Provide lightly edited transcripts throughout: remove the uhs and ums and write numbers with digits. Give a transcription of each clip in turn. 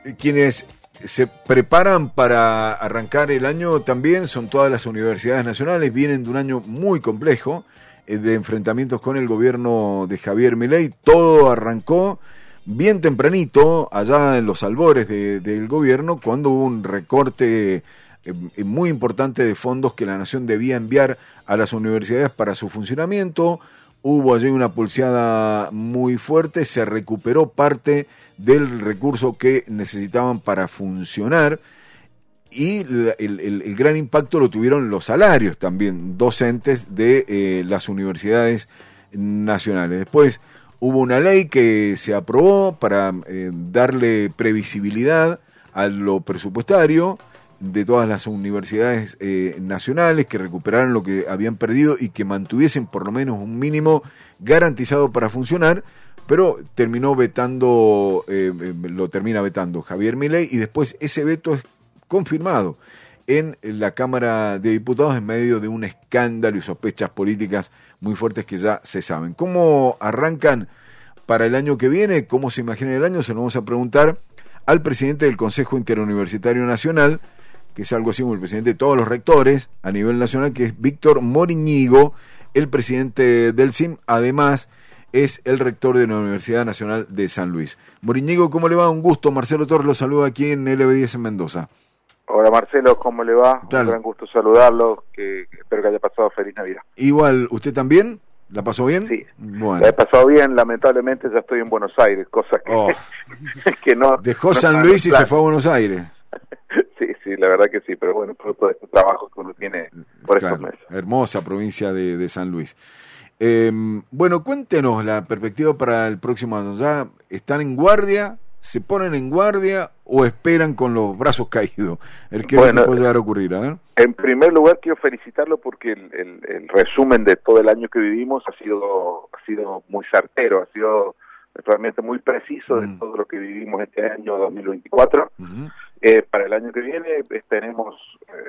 quienes se preparan para arrancar el año también son todas las universidades nacionales. Vienen de un año muy complejo de enfrentamientos con el gobierno de Javier Milei. Todo arrancó bien tempranito, allá en los albores del gobierno, cuando hubo un recorte muy importante de fondos que la nación debía enviar a las universidades para su funcionamiento. Hubo allí una pulseada muy fuerte, se recuperó parte del recurso que necesitaban para funcionar, y el gran impacto lo tuvieron los salarios también docentes de las universidades nacionales. Después hubo una ley que se aprobó para darle previsibilidad a lo presupuestario de todas las universidades nacionales, que recuperaran lo que habían perdido y que mantuviesen por lo menos un mínimo garantizado para funcionar, pero lo termina vetando Javier Milei, y después ese veto es confirmado en la Cámara de Diputados en medio de un escándalo y sospechas políticas muy fuertes que ya se saben. ¿Cómo arrancan para el año que viene? ¿Cómo se imagina el año? Se lo vamos a preguntar al presidente del Consejo Interuniversitario Nacional, que es algo así como el presidente de todos los rectores a nivel nacional, que es Víctor Moríñigo, el presidente del CIM, además es el rector de la Universidad Nacional de San Luis. Moríñigo, ¿cómo le va? Un gusto. Marcelo Torres lo saluda aquí en LB10 en Mendoza. Hola Marcelo, ¿cómo le va? Un gran gusto saludarlo, que espero que haya pasado feliz Navidad. Igual, ¿usted también? ¿La pasó bien? Sí, bueno. La he pasado bien, lamentablemente ya estoy en Buenos Aires, cosa que, que no... Dejó San Luis y se fue a Buenos Aires. Sí, la verdad que sí, pero bueno, producto de este trabajo que uno tiene por estos meses. Hermosa provincia de San Luis. Bueno, cuéntenos la perspectiva para el próximo año. ¿Ya están en guardia? ¿Se ponen en guardia o esperan con los brazos caídos? ¿Qué puede llegar a ocurrir? En primer lugar, quiero felicitarlo porque el resumen de todo el año que vivimos ha sido muy certero, ha sido realmente muy preciso de todo lo que vivimos este año 2024. Para el año que viene tenemos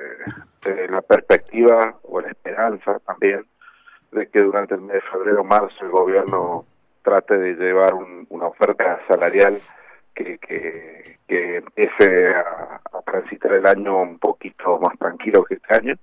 la perspectiva o la esperanza también de que durante el mes de febrero o marzo el gobierno trate de llevar una oferta salarial que empiece a transitar el año un poquito más tranquilo que este año.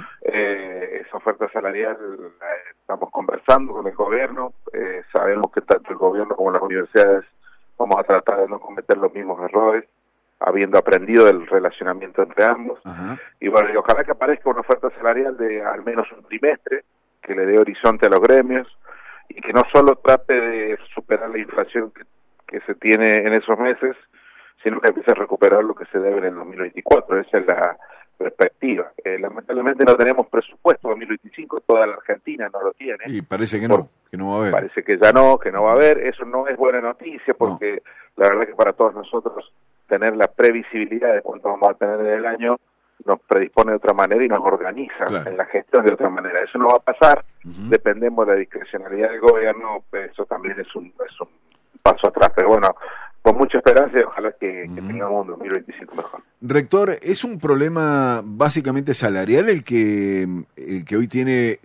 Esa oferta salarial estamos conversando con el gobierno, sabemos que tanto el gobierno como las universidades vamos a tratar de no cometer los mismos errores, habiendo aprendido del relacionamiento entre ambos. Y bueno, y ojalá que aparezca una oferta salarial de al menos un trimestre, que le dé horizonte a los gremios, y que no solo trate de superar la inflación que se tiene en esos meses, sino que empiece a recuperar lo que se debe en el 2024. Esa es la perspectiva. Lamentablemente no tenemos presupuesto 2025, toda la Argentina no lo tiene. Y parece que no va a haber. Parece que ya no va a haber. Eso no es buena noticia, porque la verdad es que para todos nosotros tener la previsibilidad de cuánto vamos a tener en el año nos predispone de otra manera y nos organiza en la gestión de otra manera. Eso no va a pasar, dependemos de la discrecionalidad del gobierno, eso también es un paso atrás, pero bueno, con mucha esperanza y ojalá que tengamos un 2025 mejor. Rector, ¿es un problema básicamente salarial el que hoy tiene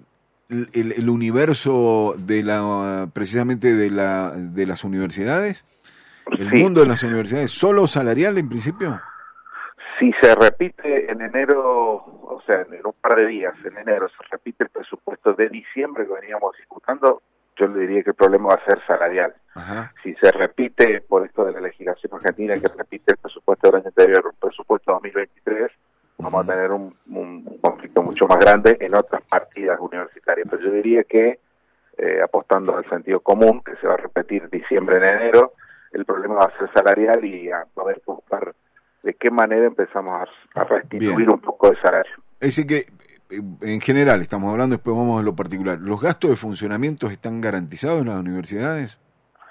el universo precisamente de las universidades? ¿El mundo de las universidades solo salarial en principio? Si se repite en enero, o sea, en un par de días, en enero, se repite el presupuesto de diciembre que veníamos disputando, yo le diría que el problema va a ser salarial. Si se repite, por esto de la legislación argentina, que repite el presupuesto del año anterior, un presupuesto 2023, vamos a tener un conflicto mucho más grande en otras partidas universitarias. Pero yo diría que, apostando al sentido común, que se va a repetir diciembre en enero, el problema va a ser salarial y a poder buscar de qué manera empezamos a restituir un poco de salario. Es decir que, en general, estamos hablando, después vamos a lo particular, ¿los gastos de funcionamiento están garantizados en las universidades?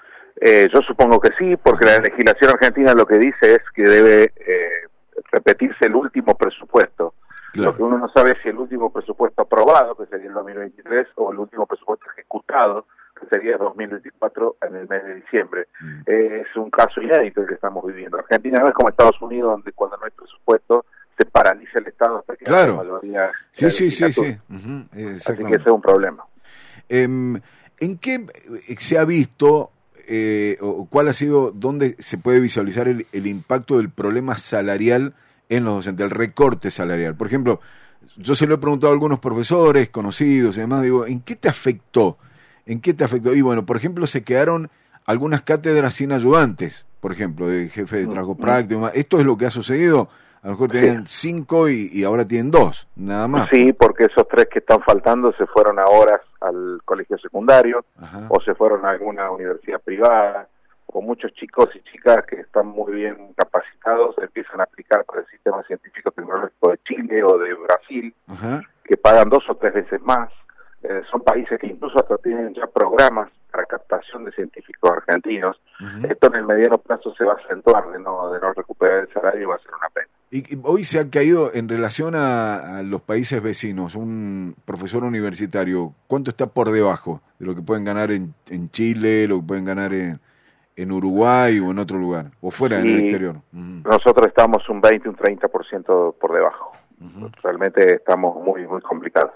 Yo supongo que sí, porque la legislación argentina lo que dice es que debe repetirse el último presupuesto. Lo que uno no sabe es si el último presupuesto aprobado, que sería el 2023, o el último presupuesto ejecutado, que sería el 2024 en el mes de diciembre. Es un caso inédito el que estamos viviendo. Argentina no es como Estados Unidos, donde cuando no hay presupuesto se paraliza el Estado hasta que la mayoría... Sí. Así que ese es un problema. ¿En qué se ha visto o cuál ha sido, dónde se puede visualizar el impacto del problema salarial en los docentes, el recorte salarial? Por ejemplo, yo se lo he preguntado a algunos profesores, conocidos y demás, digo, ¿en qué te afectó? ¿En qué te afectó? Y bueno, por ejemplo, se quedaron algunas cátedras sin ayudantes, por ejemplo, de jefe de trabajo práctico. ¿Esto es lo que ha sucedido? A lo mejor tenían 5 y ahora tienen 2, nada más. Sí, porque esos 3 que están faltando se fueron a horas al colegio secundario, o se fueron a alguna universidad privada, o muchos chicos y chicas que están muy bien capacitados empiezan a aplicar para el sistema científico tecnológico de Chile o de Brasil, que pagan 2 o 3 veces más. Son países que incluso hasta tienen ya programas para captación de científicos argentinos. Esto en el mediano plazo se va a acentuar, de no recuperar el salario, y va a ser una pena. Y hoy se ha caído en relación a los países vecinos, un profesor universitario, ¿cuánto está por debajo de lo que pueden ganar en Chile, lo que pueden ganar en Uruguay o en otro lugar, o fuera en el exterior? Nosotros estamos un 20, un 30% por debajo. Realmente estamos muy, muy complicados.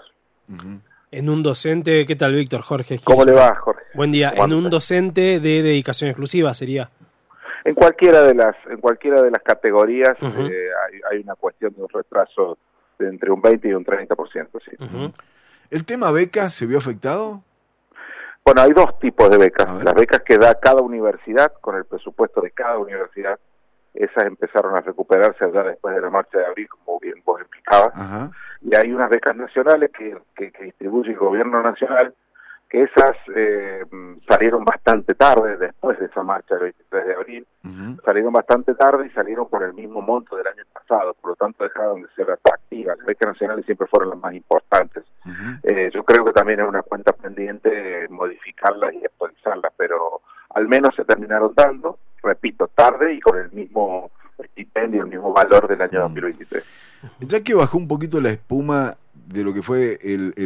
En un docente, ¿qué tal, Víctor? Jorge. ¿Cómo le va, Jorge? Buen día. En un docente de dedicación exclusiva sería. En cualquiera de las categorías hay una cuestión de un retraso de entre un 20 y un 30%, sí. ¿El tema becas se vio afectado? Bueno, hay 2 tipos de becas. Las becas que da cada universidad, con el presupuesto de cada universidad, esas empezaron a recuperarse allá después de la marcha de abril, como bien vos explicabas. Y hay unas becas nacionales que distribuye el gobierno nacional, que esas salieron bastante tarde, después de esa marcha del 23 de abril, salieron bastante tarde y salieron por el mismo monto del año pasado, por lo tanto dejaron de ser atractivas. Las becas nacionales siempre fueron las más importantes. Yo creo que también es una cuenta pendiente modificarlas y actualizarlas, pero al menos se terminaron dando, repito, tarde y con el mismo estipendio, el mismo valor del año 2023. Ya que bajó un poquito la espuma de lo que fue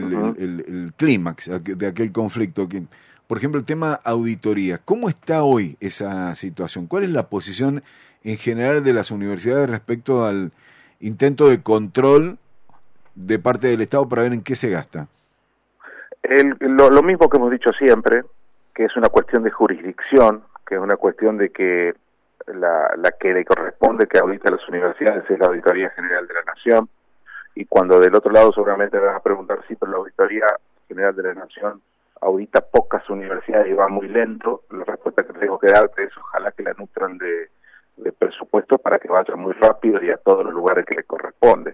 el clímax de aquel conflicto, que, por ejemplo, el tema auditoría, ¿cómo está hoy esa situación? ¿Cuál es la posición en general de las universidades respecto al intento de control de parte del Estado para ver en qué se gasta? Lo mismo que hemos dicho siempre, que es una cuestión de jurisdicción, que es una cuestión de que la que le corresponde que audite a las universidades es la Auditoría General de la Nación, y cuando del otro lado seguramente me van a preguntar, sí, pero la Auditoría General de la Nación audita pocas universidades y va muy lento, la respuesta que tengo que darte es ojalá que la nutran de presupuesto para que vaya muy rápido y a todos los lugares que le corresponde.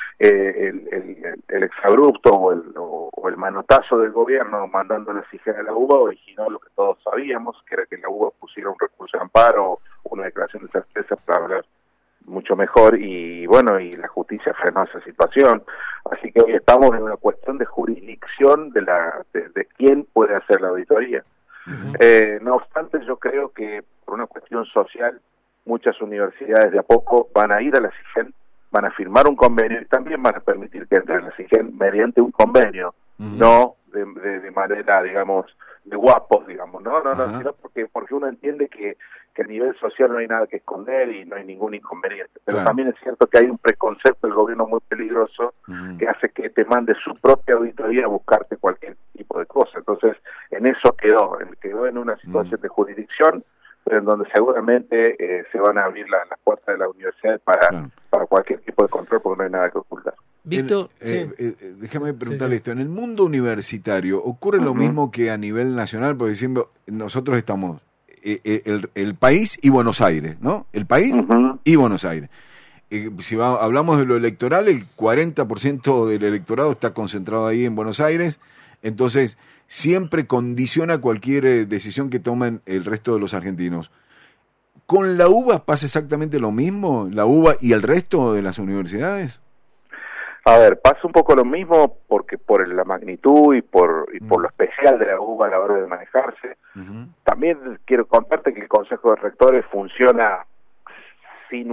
El exabrupto o el manotazo del gobierno mandando la CIGEN a la UBA originó lo que todos sabíamos, que era que la UBA pusiera un recurso de amparo, una declaración de certeza para hablar mucho mejor, y bueno, y la justicia frenó esa situación. Así que hoy estamos en una cuestión de jurisdicción de quién puede hacer la auditoría. No obstante, yo creo que por una cuestión social muchas universidades de a poco van a ir a la CIGEN, van a firmar un convenio y también van a permitir que entren a la CIGEN mediante un convenio, no de manera, digamos, de guapos, digamos, no, sino porque uno entiende que a nivel social no hay nada que esconder y no hay ningún inconveniente. Pero también es cierto que hay un preconcepto del gobierno muy peligroso que hace que te mande su propia auditoría a buscarte cualquier tipo de cosa. Entonces, en eso quedó en una situación de jurisdicción, pero en donde seguramente se van a abrir las puertas de la universidad para cualquier tipo de control, porque no hay nada que ocultar. Víctor, déjame preguntarle esto. En el mundo universitario, ¿ocurre lo mismo que a nivel nacional? Porque siempre nosotros estamos el país y Buenos Aires, ¿no? El país y Buenos Aires. Si hablamos de lo electoral, el 40% del electorado está concentrado ahí en Buenos Aires, entonces siempre condiciona cualquier decisión que tomen el resto de los argentinos. ¿Con la UBA pasa exactamente lo mismo? ¿La UBA y el resto de las universidades? A ver, pasa un poco lo mismo porque por la magnitud y por lo especial de la UBA a la hora de manejarse. También quiero contarte que el Consejo de Rectores funciona sin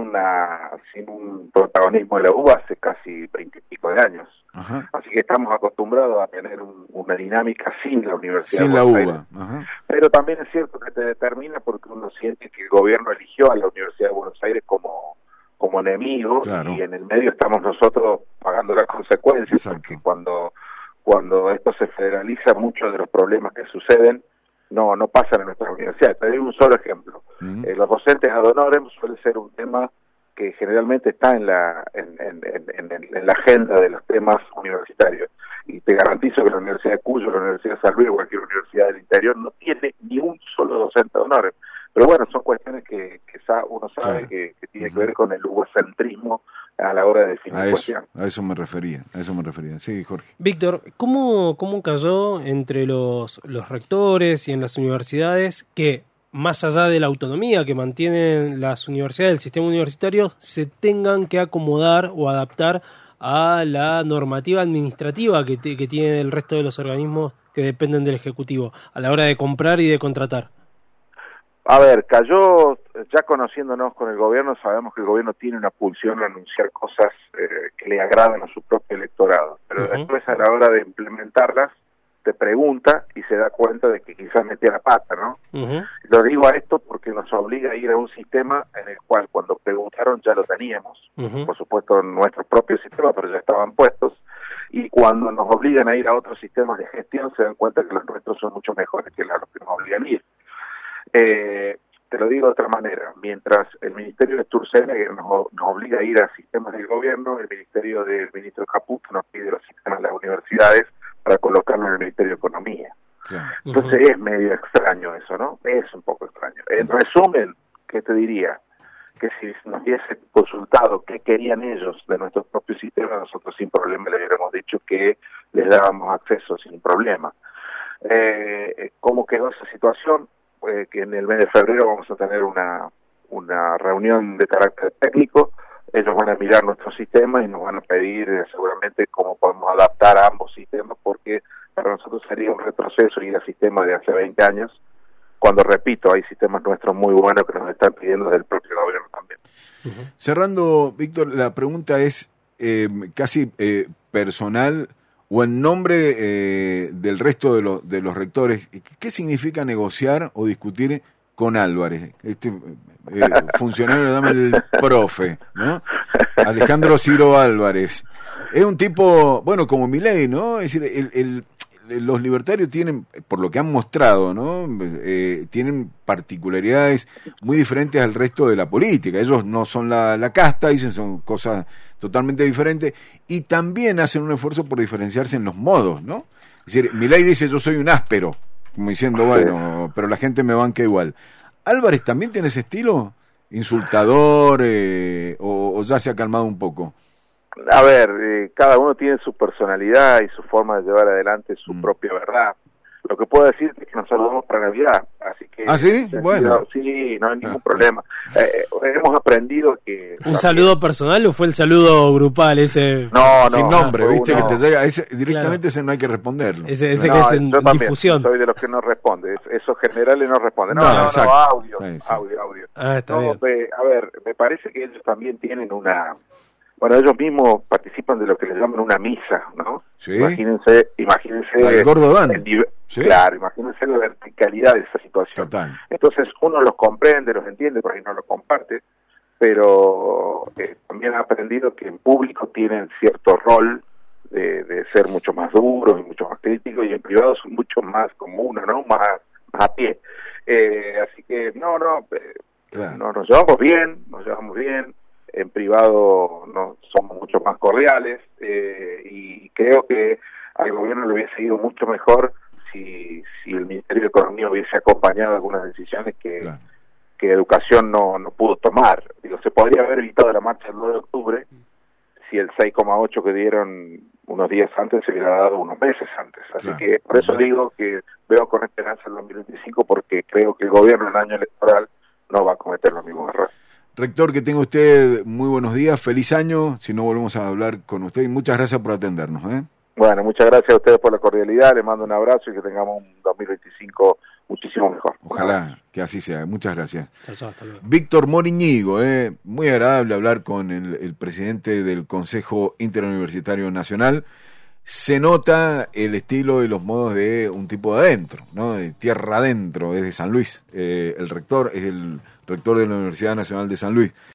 un protagonismo de la UBA hace casi 20 y pico de años. Así que estamos acostumbrados a tener una dinámica sin la Universidad sin de Buenos Aires. la UBA. Pero también es cierto que te determina porque uno siente que el gobierno eligió a la Universidad de Buenos Aires como enemigo, y en el medio estamos nosotros pagando las consecuencias. Porque cuando esto se federaliza, muchos de los problemas que suceden no pasan en nuestras universidades. Te doy un solo ejemplo. Los docentes ad honorem suele ser un tema que generalmente está en la agenda de los temas universitarios. Y te garantizo que la Universidad de Cuyo, la Universidad de San Luis o cualquier universidad del interior no tiene ni un solo docente ad honorem. Pero bueno, son cuestiones que uno sabe que tiene que ver con el egocentrismo a la hora de definir cuestiones. A eso me refería. Sí, Jorge. Víctor, ¿cómo cayó entre los rectores y en las universidades que, más allá de la autonomía que mantienen las universidades, el sistema universitario, se tengan que acomodar o adaptar a la normativa administrativa que tiene el resto de los organismos que dependen del Ejecutivo a la hora de comprar y de contratar? A ver, cayó, ya conociéndonos con el gobierno, sabemos que el gobierno tiene una pulsión a anunciar cosas que le agradan a su propio electorado, pero después a la hora de implementarlas te pregunta y se da cuenta de que quizás metía la pata, ¿no? Lo digo a esto porque nos obliga a ir a un sistema en el cual cuando preguntaron ya lo teníamos, por supuesto en nuestro propio sistema, pero ya estaban puestos, y cuando nos obligan a ir a otros sistemas de gestión se dan cuenta que los nuestros son mucho mejores que los que nos obligan a ir. Te lo digo de otra manera, mientras el Ministerio de Sturzenegger nos obliga a ir a sistemas del gobierno, el Ministerio del Ministro Caputo nos pide los sistemas de las universidades para colocarlo en el Ministerio de Economía. Entonces es medio extraño eso, ¿no? Es un poco extraño. En resumen, ¿qué te diría? Que si nos hubiese consultado qué querían ellos de nuestro propio sistema, nosotros sin problema le hubiéramos dicho que les dábamos acceso sin problema. ¿Cómo quedó esa situación? Que en el mes de febrero vamos a tener una reunión de carácter técnico. Ellos van a mirar nuestro sistema y nos van a pedir seguramente cómo podemos adaptar a ambos sistemas, porque para nosotros sería un retroceso ir al sistema de hace 20 años, cuando, repito, hay sistemas nuestros muy buenos que nos están pidiendo del propio gobierno también. Cerrando, Víctor, la pregunta es casi personal o en nombre del resto de los rectores. ¿Qué significa negociar o discutir con Álvarez? Funcionario, dame el profe, ¿no? Alejandro Ciro Álvarez. Es un tipo, bueno, como Milei, ¿no? Es decir, los libertarios tienen, por lo que han mostrado, ¿no? Tienen particularidades muy diferentes al resto de la política. Ellos no son la casta, dicen, son cosas totalmente diferentes, y también hacen un esfuerzo por diferenciarse en los modos, ¿no? Es decir, Milei dice, yo soy un áspero, como diciendo, bueno, pero la gente me banca igual. ¿Álvarez también tiene ese estilo? ¿Insultador? ¿O ya se ha calmado un poco? A ver, cada uno tiene su personalidad y su forma de llevar adelante su propia verdad. Lo que puedo decir es que nos saludamos para Navidad, así que... ¿Ah, sí? Bueno. Sí, no hay ningún problema. Hemos aprendido que... ¿Un saludo personal o fue el saludo grupal ese? No, sin nombre, viste que te llega, directamente ese no hay que responderlo. Ese que es en difusión. Soy de los que no responde, esos generales no responden. No, audio. Ah, está bien. A ver, me parece que ellos también tienen una... Bueno, ellos mismos participan de lo que les llaman una misa, ¿no? Sí. Imagínense el gordo Dan. Sí. Claro, imagínense la verticalidad de esa situación. Total. Entonces uno los comprende, los entiende, por ahí no los comparte, pero también ha aprendido que en público tienen cierto rol de ser mucho más duros y mucho más críticos, y en privado son mucho más como uno, ¿no? Más a pie. Así que claro. Nos llevamos bien. En privado no somos mucho más cordiales, y creo que al gobierno le hubiese ido mucho mejor si el Ministerio de Economía hubiese acompañado algunas decisiones que Educación no pudo tomar. Digo, se podría haber evitado la marcha del 9 de octubre si el 6,8 que dieron unos días antes se hubiera dado unos meses antes. Así que por eso digo que veo con esperanza el 2025, porque creo que el gobierno en el año electoral no va a cometer los mismos errores. Rector, que tenga usted muy buenos días, feliz año, si no volvemos a hablar con usted, y muchas gracias por atendernos. Bueno, muchas gracias a ustedes por la cordialidad, les mando un abrazo y que tengamos un 2025 muchísimo mejor. Ojalá que así sea, muchas gracias. Chao, hasta luego. Víctor Moriñigo, muy agradable hablar con el presidente del Consejo Interuniversitario Nacional. Se nota el estilo y los modos de un tipo de adentro, ¿no? De tierra adentro, es de San Luis. El rector es el rector de la Universidad Nacional de San Luis.